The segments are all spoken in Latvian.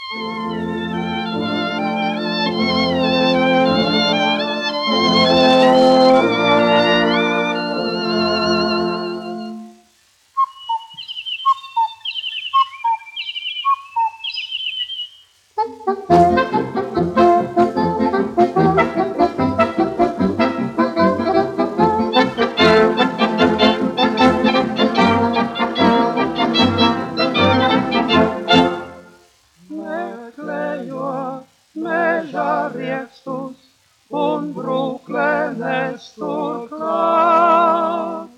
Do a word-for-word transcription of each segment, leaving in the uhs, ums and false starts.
Meža riekstus un brūklenes turklāt.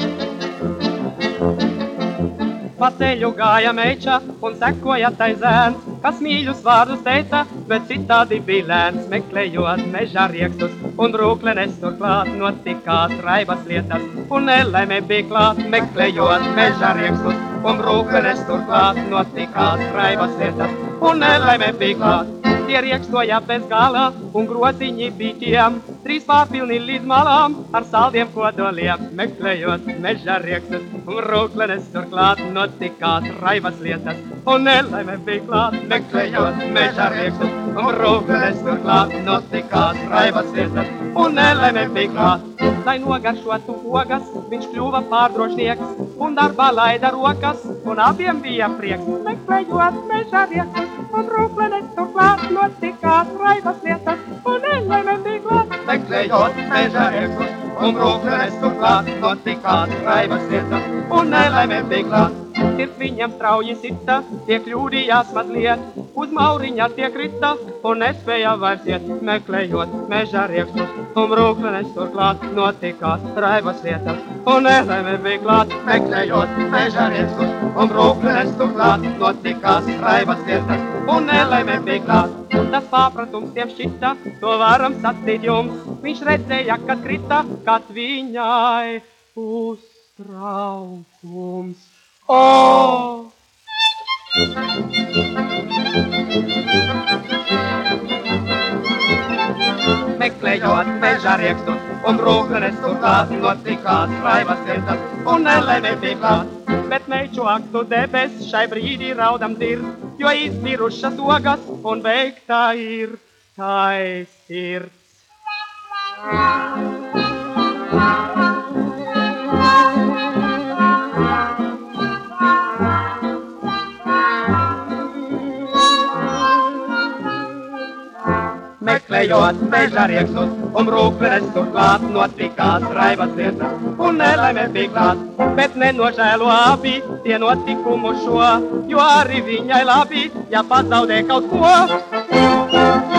Pa ceļu gāja meiča un sekoja tai zēns, kas mīļus vārdus teica, bet citādi bija lēns. Meklējot meža riekstus un brūklenes turklāt, notikās raibas lietas un nelaime bija klāt. Meklējot meža riekstus un brūklenes turklāt, notikās raibas lietas un nelaime bija klāt. Tie riekstoja bez gala un groziņi bija tiem, trīs pārpilni līdz malām ar saldiem kodoliem. Meklējot meža riekstus un brūklenes turklāt, notikās raibas lietas un nelaime bija klāt. Meklējot meža riekstus un brūklenes turklāt, notikās raibas lietas un nelaime bija klāt. Lai nogaršotu ogas, viņš kļuva pārdrošnieks un darbā laida rokas un abiem bija prieks. Meklējot meža riekstus un brūklenes turklāt, notikās raibas lietas un nelaime bija klāt. Meklējot meža riekstus un brūklenes turklāt, notikās raibas lietas un nelaime bija klāt. Sirds viņam strauji sita, tie kļūdījās mazliet, uz mauriņa tie krita un nespēja vairs iet. Meklējot meža riekstus un brūklenes turklāt, notikās raibas lietas un nelaime bija klāt. Meklējot meža riekstus un brūklenes turklāt, notikās raibas lietas un nelaime bija klāt. Tas pārpratums tiem šķita, to varam sacīt jums. Viņš redzēja, kad krita, kad viņai uztraukums. Oh! Meklējot meža riekstus un brūklenes turklāt, notikās raibas lietas un nelaime bija klāt. Bet meiču aktu debes šai brīdī raudam dzird, jo izmirušas ogas un beigtā ir tai sirds. Meklējot meža riekstus un brūklenes turklāt, notikās raibas lietas un nelaime bija klāt. Bet nenožēlo abi tie notikumu šo, jo arī viņai labi, ja pazaudē kaut ko.